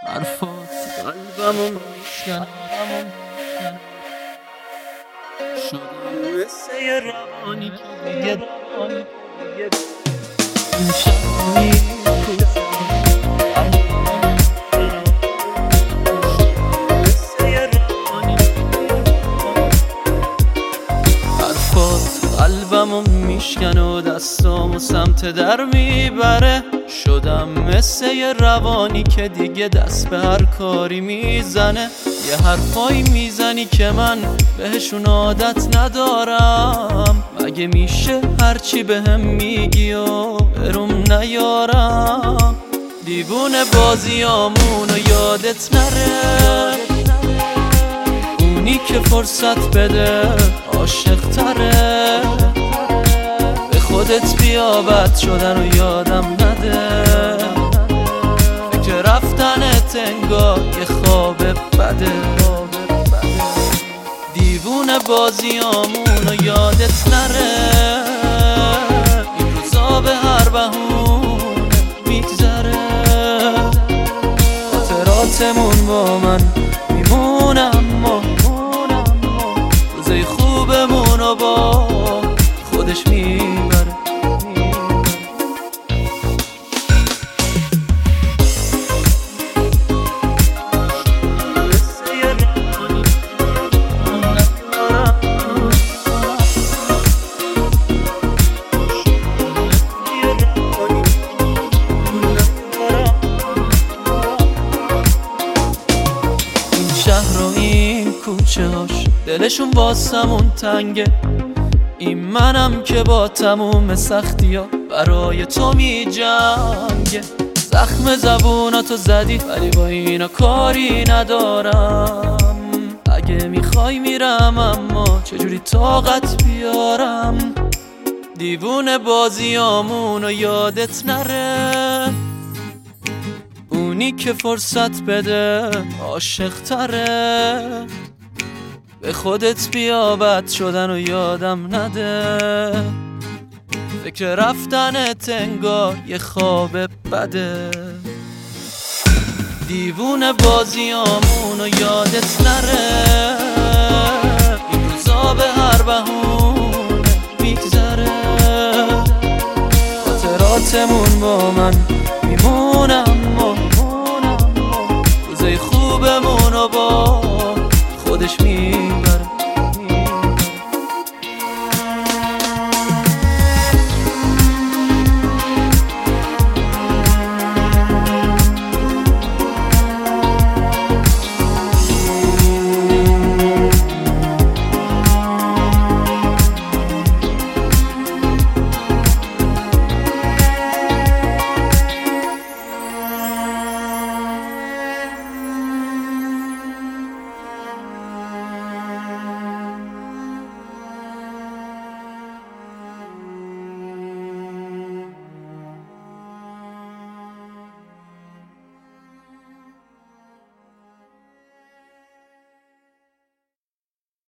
حرفات قلبمو میشکنه شدم مثل یه روانی که دیگه این شبانی حرفات قلبمو میشکنه و دستامو سمت در میبره شدم مثل یه روانی که دیگه دست به هر کاری میزنه یه حرفایی میزنی که من بهشون عادت ندارم مگه میشه هرچی بهم میگی و بروم نیارم دیوونه بازیامونو یادت نره اونی که فرصت بده عاشق تره به خودت بیا بد شدن و یادم نده فکر رفتنت انگار یه خواب بده دیوونه بازیامونو یادت نره این روزا به هر بهونه میگذره خاطراتمون با من میمونه اما روزای خوبمونو با خودش میبره شهر و این کوچه هاش دلشون واسمون تنگه این منم که با تموم سختی ها برای تو می جنگه زخم زبوناتو زدی ولی با اینا کاری ندارم اگه میخوای میرم اما چجوری طاقت بیارم دیوونه بازیامونو یادت نره اونی که فرصت بده عاشق تره به خودت بیا بد شدن و یادم نده فکر رفتنت انگار یه خواب بده دیوونه بازیامونو یادت نره این روزا به هر بهونه میگذره خاطراتمون با من میمونه اما روزای خوبمونو با خودش